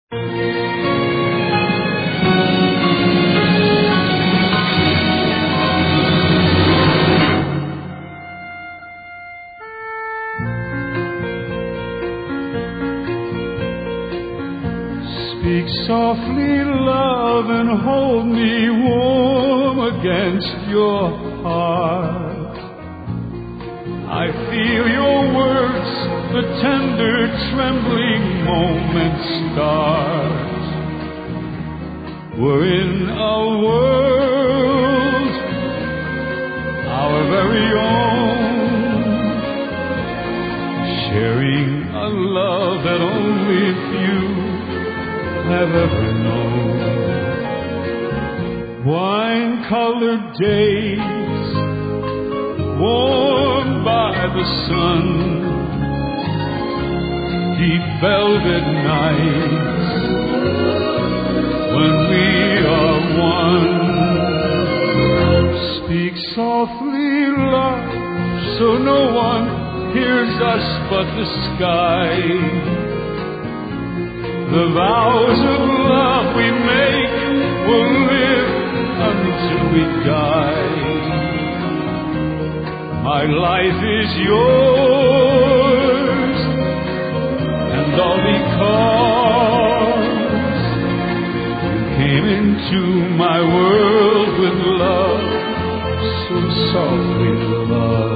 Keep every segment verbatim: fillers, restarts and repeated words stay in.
Speak softly, love, and hold me warm against your heart. I feel your words, the tender, trembling moment start. We're in a world, our very own, sharing a love that only few have ever known. Wine-colored days, warmed by the sun, deep velvet nights, when we are one. Speak softly, love, so no one hears us but the sky. The vows of love we make will live until we die. My life is yours, and all because you came into my world with love, so softly, love.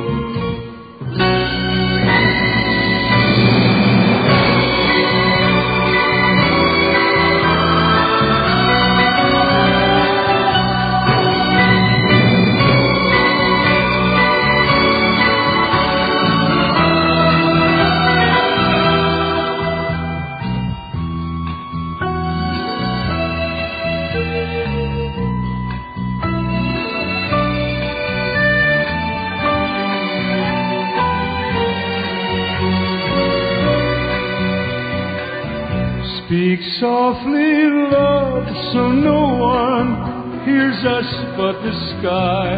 Speak softly, love, so no one hears us but the sky.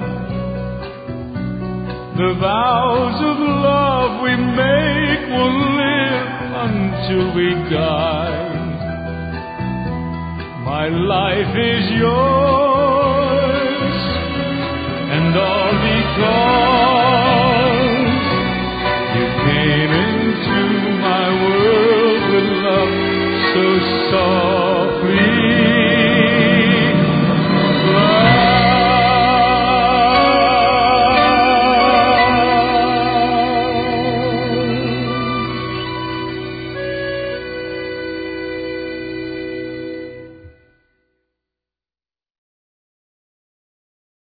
The vows of love we make will live until we die. My life is yours, and all because